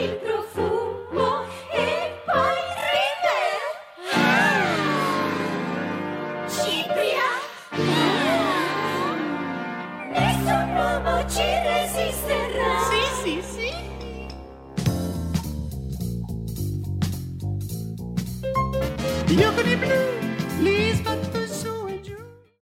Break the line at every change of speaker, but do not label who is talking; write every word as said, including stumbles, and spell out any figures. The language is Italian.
il profumo e poi ride. Cipria. Nessun uomo ci resisterà.
Sì, sì, sì. Io con i blu.